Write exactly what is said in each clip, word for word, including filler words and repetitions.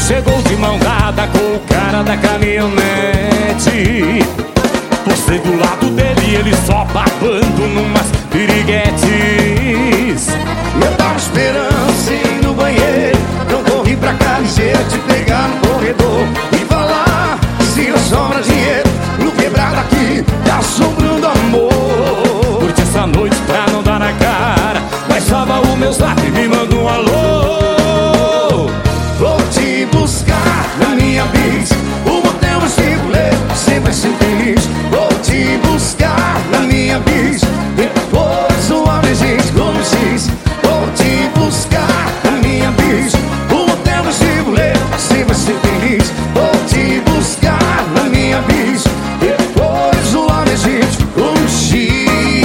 chegou de mão dada com o cara da caminhonete. Você do lado dele, ele só babando numas piriguetes. Eu tava esperando você ir no banheiro, não corri pra cá ligeiro, te pegar no corredor e falar se não sobra dinheiro no quebrado aqui, tá sobrando amor. Curte essa noite pra não dar na cara, mas salva o meu zap e me manda um alô. Vou te buscar na minha bis, o motel vai ser goleiro, você vai ser feliz. Vou te buscar na minha bis, depois o abejite como diz. Vou te buscar na minha bis, o motel vai ser goleiro, você vai ser feliz. Vou te buscar na minha bis, depois o abejite como diz.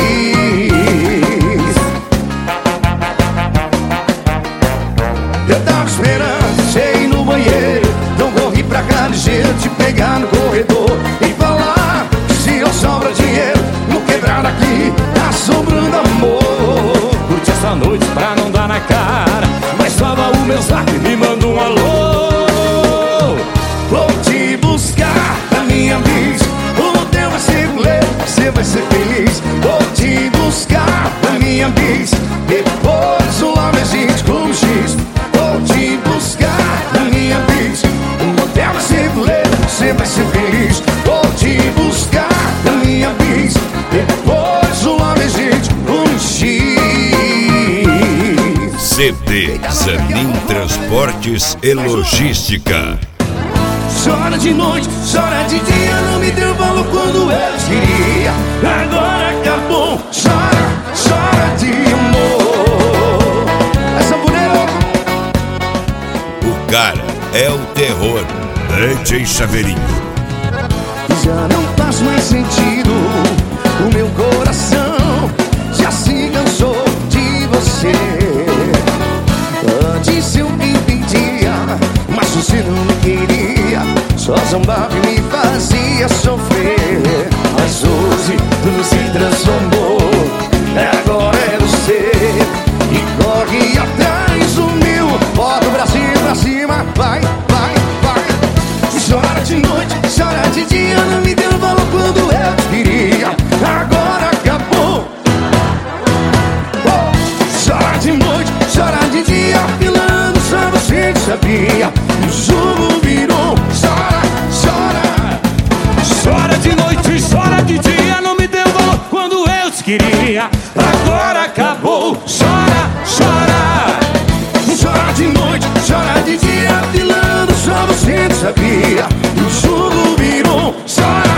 Eu tava esperando você ir no banheiro, não corri pra cá ligeiro, te pegar no corredor e falar que se não sobra dinheiro no quebrado aqui, tá sobrando amor. Curte essa noite pra não dar na cara, mas salva o meu zap e me manda um alô. Vou te buscar na minha bis, o motel vai ser goleiro, você vai ser feliz. Vou te buscar na minha bis, depois o lavejite como X. Vou te buscar na minha bis, o motel vai ser goleiro, você vai ser feliz. Vou te buscar na minha bis, depois o lavejite como X. C D Zanin Transportes e Logística. Chora de noite, chora de dia, não me deu valor quando eu queria. Agora acabou, chora, chora de amor. Essa mulher, O cara é o terror. D J Chaveirinho. já não faz mais sentido. O meu coração já se cansou de você. Antes eu me pedia, mas você não me queria. Só zombava e me fazia sofrer. Mas hoje tudo se transformou. Agora é você que corre atrás do meu. Bota o bracinho pra cima, vai, vai, vai. Chora de noite, chora de dia, não me deu valor quando eu te queria. Agora acabou. Oh, chora de noite, chora de dia, pilando só você sabia. O jogo virou, chora, chora. Chora de noite, chora de dia, não me deu valor quando eu te queria. Agora acabou, chora, chora. Chora de noite, chora de dia, pilando só você sabia. O jogo virou, chora.